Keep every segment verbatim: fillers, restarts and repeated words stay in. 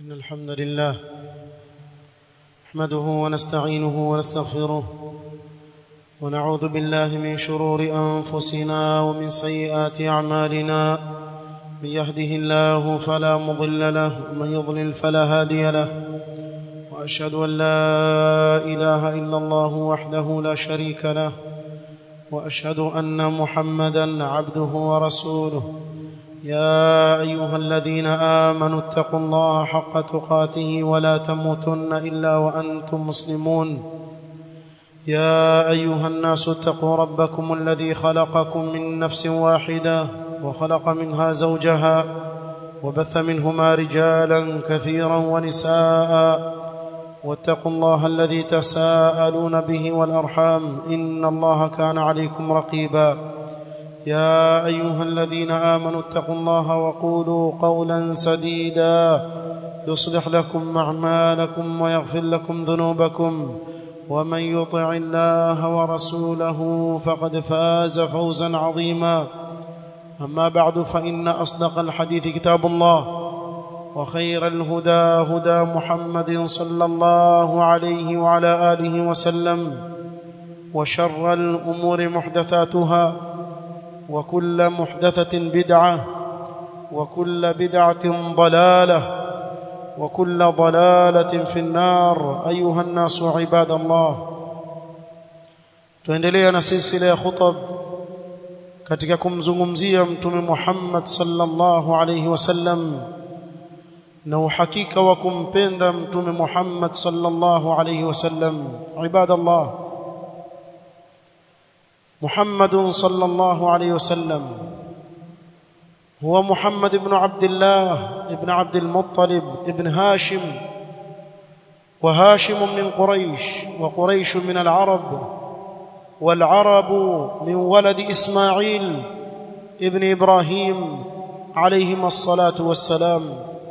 إن الحمد لله نحمده ونستعينه ونستغفره ونعوذ بالله من شرور أنفسنا ومن سيئات أعمالنا. من يهده الله فلا مضل له ومن يضلل فلا هادي له، وأشهد أن لا إله إلا الله وحده لا شريك له، وأشهد أن محمدًا عبده ورسوله. يا أيها الذين آمنوا اتقوا الله حق تقاته ولا تموتن إلا وأنتم مسلمون. يا أيها الناس اتقوا ربكم الذي خلقكم من نفس واحدة وخلق منها زوجها وبث منهما رجالا كثيرا ونساء، واتقوا الله الذي تساءلون به والأرحام إن الله كان عليكم رقيبا. يا أيها الذين آمنوا اتقوا الله وقولوا قولا سديدا يصلح لكم أعمالكم ويغفر لكم ذنوبكم، ومن يطع الله ورسوله فقد فاز فوزا عظيما. أما بعد، فإن أصدق الحديث كتاب الله، وخير الهدى هدى محمد صلى الله عليه وعلى آله وسلم، وشر الأمور محدثاتها، وكل محدثة بدعة، وكل بدعة ضلالة، وكل ضلالة في النار. أيها الناس عباد الله، tuendelea na silsila ya khutab katika kumzungumzia Mtume Muhammad sallallahu alayhi wasallam na uhakika wa kumpenda Mtume Muhammad sallallahu alayhi wasallam. Ibadallah, محمد صلى الله عليه وسلم هو محمد بن عبد الله ابن عبد المطلب ابن هاشم، وهاشم من قريش، وقريش من العرب، والعرب من ولد إسماعيل ابن إبراهيم عليهما الصلاة والسلام.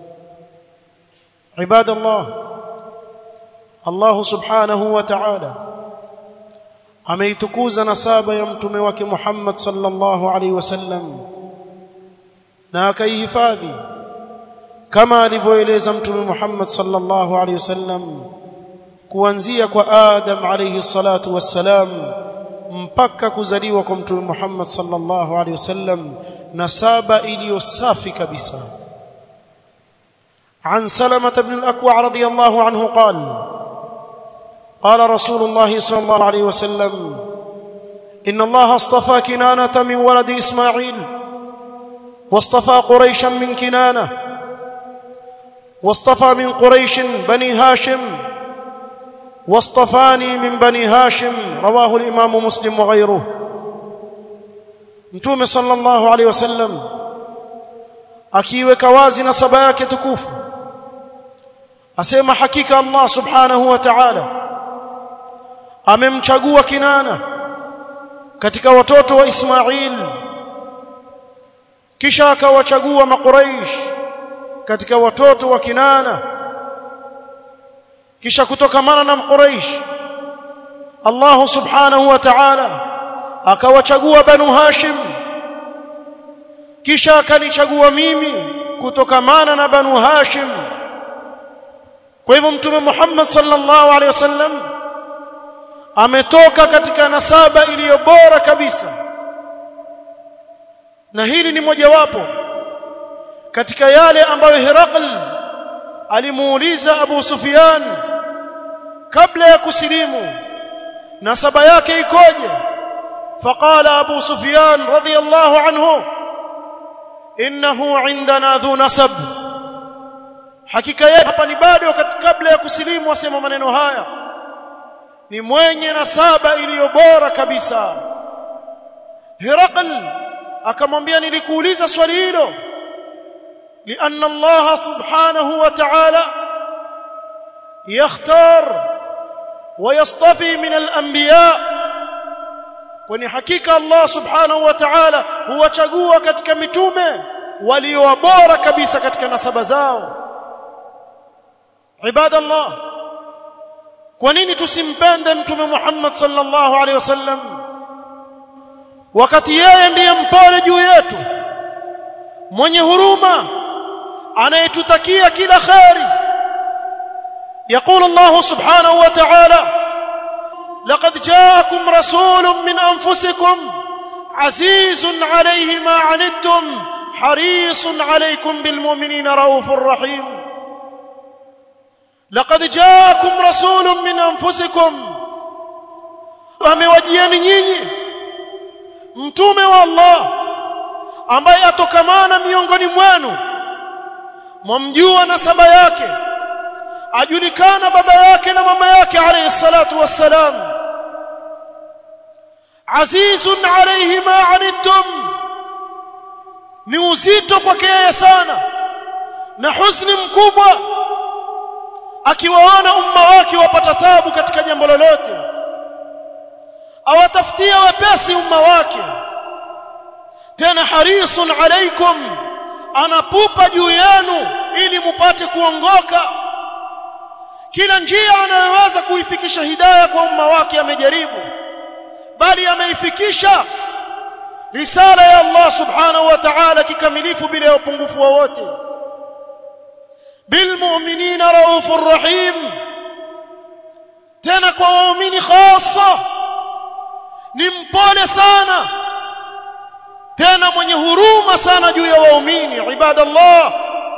عباد الله، الله سبحانه وتعالى ameitukuza nasaba ya mtume wake Muhammad sallallahu alaihi wasallam na akaihifadhi kama alivyoeleza mtume Muhammad sallallahu alaihi wasallam kuanzia kwa Adam alayhi salatu wassalam mpaka kuzaliwa kwa mtume Muhammad sallallahu alaihi wasallam, nasaba iliyo safi kabisa. An Salama ibn al-Akwa radiyallahu anhu qala قال رسول الله صلى الله عليه وسلم: إن الله اصطفى كنانة من ولد إسماعيل، واصطفى قريشا من كنانة، واصطفى من قريش بني هاشم، واصطفاني من بني هاشم. رواه الإمام مسلم وغيره. Mtume صلى الله عليه وسلم akiweka wazi nasaba yake tukufu asema, hakika Allah subhanahu wa ta'ala amemchagua Kinana katika watoto wa Ismail, kisha akawachagua Makuraish katika watoto wa Kinana, kisha kutokamana na Makuraish Allah subhanahu wa ta'ala akawachagua Banu Hashim, kisha akanichagua mimi kutokamana na Banu Hashim. Kwa hivyo Mtume Muhammad sallallahu alaihi wasallam ametoka katika nasaba iliyo bora kabisa, na hili ni mojawapo katika yale ambayo Herakl alimuuliza Abu Sufyan kabla ya kusilimu, nasaba yake ikoje? Faqala Abu Sufyan radhiyallahu anhu, innahu indana dhu nasab, hakika yeye hapa ni bado kabla ya kusilimu asema maneno haya, ni mwenye nasaba iliyo bora kabisa. Herakl akamwambia, nilikuuliza swali hilo lianna Allah subhanahu wa ta'ala yakhtar wa yastafi min al-anbiya, kwani hakika Allah subhanahu wa ta'ala huwachagua katika mitume walio bora kabisa katika nasaba zao. Ibadallah, kwa nini tusimpende mtume Muhammad sallallahu alaihi wasallam wakati yeye ndiye mpole juu yetu, mwenye huruma, anayetutakia kila kheri, يقول الله سبحانه وتعالى لقد جاءكم رسول من أنفسكم عزيز عليه ما عنتم حريص عليكم بالمؤمنين رؤوف رحيم. لقد جاءكم رسول من أنفسكم amewajieni nyinyi mtume wa Allah ambaye atokamana miongoni mwenu, mwamjua nasaba yake, ajulikana baba yake na mama yake alayhi salatu wassalam. Azizun alayhi ma anittum, ni uzito kwake yeye sana na huzuni mkubwa akiwaona umma wake wapata taabu katika jambo lolote, awatafutia wepesi umma wake. Tena harisun alaikum, anapupa juu yenu ili mupate kuongoka. Kila njia anayoweza kuifikisha hidayah kwa umma wake amejaribu, bali ameifikisha risala ya Allah subhanahu wa ta'ala kikamilifu bila upungufu wowote. Bilmu'minina raufur rahim, tena kwa waumini khasa ni mpole sana, tena mwenye huruma sana juu ya waumini. Ibadallah,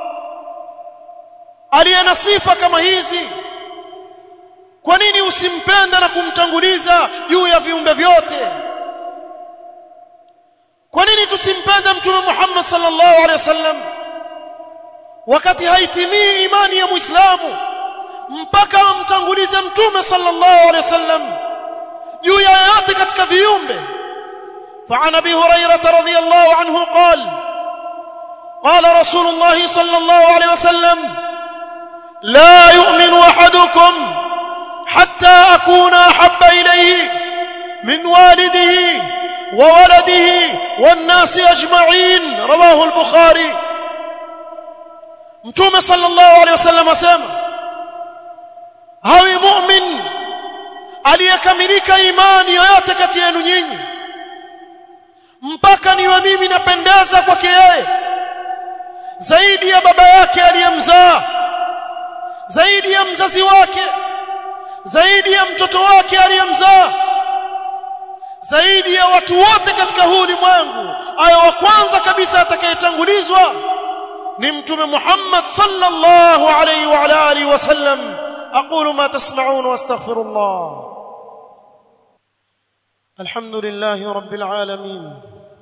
aliyena sifa kama hizi, kwa nini usimpende na kumtanguliza juu ya viumbe vyote? Kwa nini tusimpende mtume Muhammad sallallahu alaihi wasallam wakati haitimii imani ya Muislamu mpaka amtangulize mtume sallallahu alaihi wasallam juu ya yote katika viumbe? فعن ابي هريره رضي الله عنه قال قال رسول الله صلى الله عليه وسلم لا يؤمن احدكم حتى اكون احب اليه من والده وولده والناس اجمعين. رواه البخاري. متوم صلى الله عليه وسلم asema hawi mu'min aliyekamilika imani yoyote kati yenu nyinyi mpaka niwe mimi napendeza kwake yeye zaidi ya baba yake aliyemzaa, zaidi ya mzazi wake, zaidi ya mtoto wake aliyemzaa, zaidi ya watu wote katika huu ulimwengu. Aya wa kwanza kabisa atakayetangulizwa ni mtume Muhammad sallallahu alayhi wa ala alihi wasallam. aqulu ma tasma'un wa astaghfirullah. alhamdulillahi rabbil alamin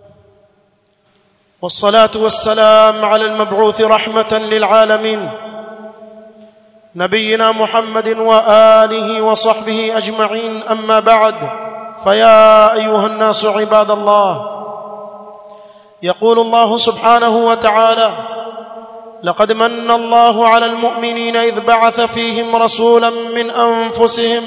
والصلاة والسلام على المبعوث رحمة للعالمين نبينا محمد وآله وصحبه أجمعين. أما بعد، فيا أيها الناس عباد الله، يقول الله سبحانه وتعالى لقد من الله على المؤمنين إذ بعث فيهم رسولا من أنفسهم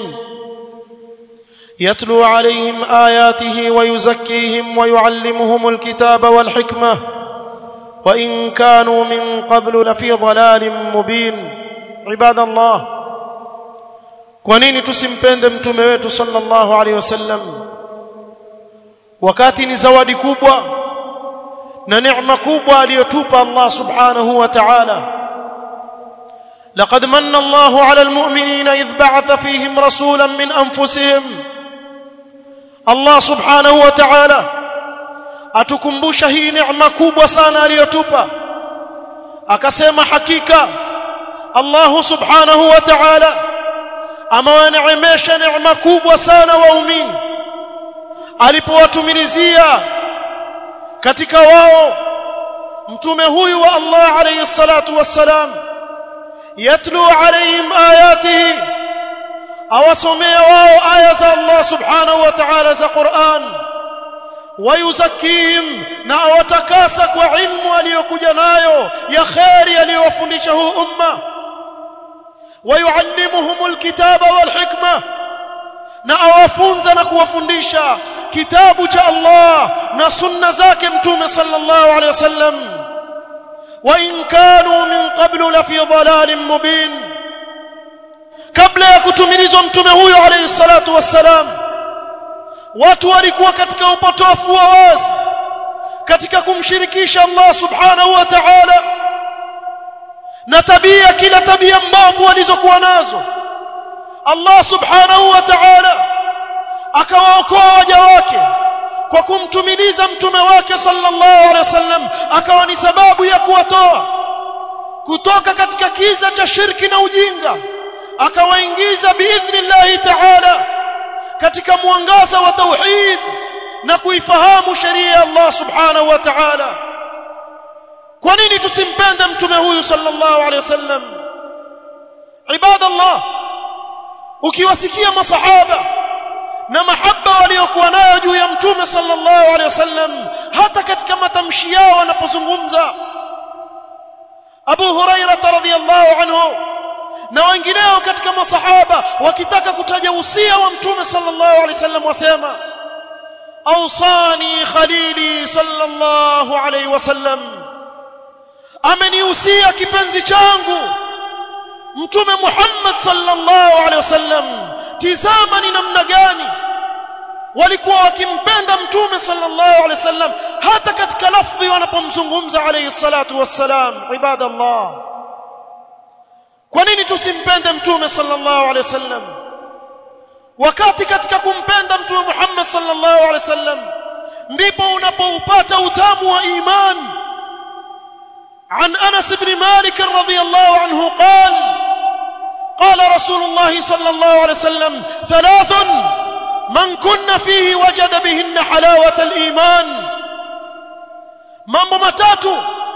يتلو عليهم آياته ويزكيهم ويعلمهم الكتاب والحكمة وإن كانوا من قبل لفي ضلال مبين. عباد الله، kwa nini tusimpende mtume wetu sallallahu alaihi wasallam wakati ni zawadi kubwa na neema kubwa aliyotupa Allah subhanahu wa ta'ala? laqad manna Allahu 'ala al-mu'minina idh ba'atha fihim rasulan min anfusihim. Allah subhanahu wa ta'ala atukumbusha hii neema kubwa sana aliyotupa, akasema hakika Allah subhanahu wa ta'ala amewaneemesha neema kubwa sana waumini alipowatumilizia katika wao mtume huyu wa Allah alayhi salatu wassalam, yatlu alayhim ayatihi, awasomea wao aya za Allah subhanahu wa ta'ala za Qur'an, wayuzakihim, na awatakasa kwa ilmu aliyokuja nayo ya khairi aliyowafundisha huu umma, wayuallimuhumul kitaba wal hikma, na awafunza na kuwafundisha kitabu cha Allah na sunna zake mtume sallallahu alaihi wasallam. wa in kanu min qablu la fi dhalalin mubin, kabla ya kutumilizwa mtume huyo alayhi salatu wassalam watu walikuwa katika upotofu wa wazi katika kumshirikisha Allah subhanahu wa ta'ala, na tabia kila tabia mbovu walizokuwa nazo. Allah subhanahu wa ta'ala akawaokoa waja wake kwa kumtumiliza mtume wake sallallahu alaihi wasallam, akawa ni sababu ya kuwatoa kutoka katika kiza cha shirki na ujinga, akawaingiza biidhnillahi ta'ala katika mwangaza wa tauhid na kuifahamu sheria ya Allah subhanahu wa ta'ala. Kwa nini tusimpende mtume huyu sallallahu alaihi wasallam? Ibadallah, ukiwasikia masahaba na mahaba waliokuwa nayo juu ya mtume sallallahu alaihi wasallam, hata katika matamshi yao wanapozungumza, Abu Hurairah radhiyallahu anhu na wengineo katika masahaba wakitaka kutaja usia wa mtume sallallahu alaihi wasallam wasema, awsani khalili sallallahu alaihi wasallam, ameniusia kipenzi changu mtume Muhammad sallallahu alaihi wasallam. Tizama ni namna gani walikuwa wakimpenda mtume sallallahu alaihi wasallam hata katika lafzi wanapomzungumza alayhi salatu wassalam. Ibadallah, kwa nini tusimpende mtume sallallahu alaihi wasallam wakati katika kumpenda mtume Muhammad sallallahu alaihi wasallam ndipo unapoupata utamu wa iman? عن أنس بن مالك رضي الله عنه قال قال رسول الله صلى الله عليه وسلم ثلاث من كن فيه وجد بهن حلاوة الإيمان. mambo matatu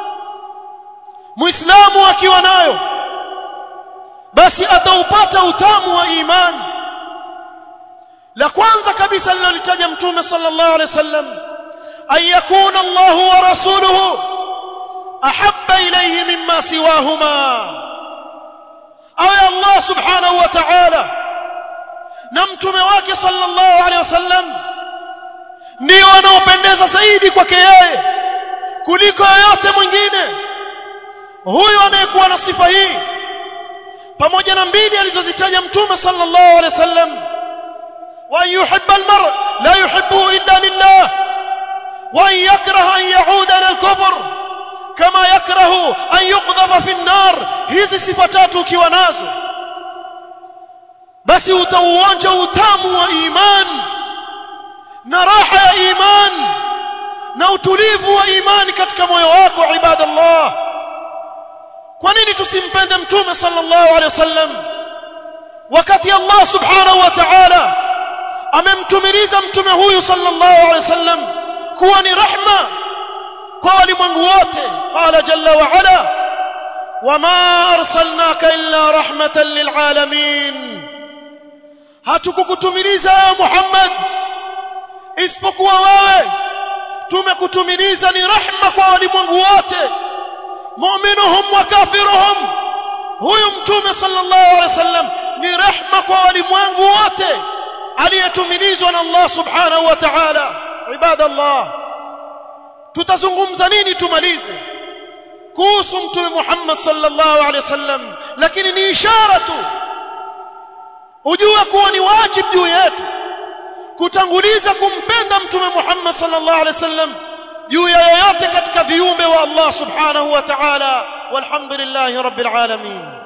muislamu akiwa nayo basi ataupata utamu wa iman. La kwanza kabisa lilolitaja mtume sallallahu alaihi wasallam, ay yakuna Allahu wa rasuluhu ahabba ilayhi mimma siwahuma, awe Allah subhanahu wa ta'ala na mtume wake sallallahu alaihi wasallam ndio wanaopendeza zaidi kwake yeye kuliko yote mwingine. Huyu anayekuwa na sifa hii pamoja na mbili alizozitaja mtume sallallahu alaihi wasallam, wa yuhibbu al-mar la yuhibbuhu illa lillah, wa yakrahu an yauda ila al-kufr kama yakrahu an yuqdhafa fi an-nar. Hizi sifa tatu ukiwa nazo basi utauonja utamu wa iman na raha ya iman na utulivu wa imani katika moyo wako. Ibadallah, kwa nini tusimpende mtume sallallahu alaihi wasallam wakati Allah subhanahu wa ta'ala amemtumiliza mtume huyu sallallahu alaihi wasallam kuwa ni rahma kwa walimwengu wote? Qala jalla wa ala, wama arsalnaka illa rahmatan lilalamin, hatukukutumiliza ya Muhammad isipokuwa wewe tumekutumiliza ni rahma kwa walimwengu wote, mu'minuhum wa kafiruhum. Huyu mtume sallallahu alaihi wasallam ni rahma kwa walimwengu wote aliyetumilizwa na Allah subhanahu wa ta'ala. Ibadallah, tutazungumza nini tumalize kuhusu mtume Muhammad sallallahu alaihi wasallam? Lakini ni ishara tu ujue kuwa ni wajibu juu yetu kutanguliza kumpenda mtume Muhammad sallallahu alaihi wasallam juu ya yoyote katika viumbe wa Allah subhanahu wa ta'ala. Walhamdulillahi rabbil alamin.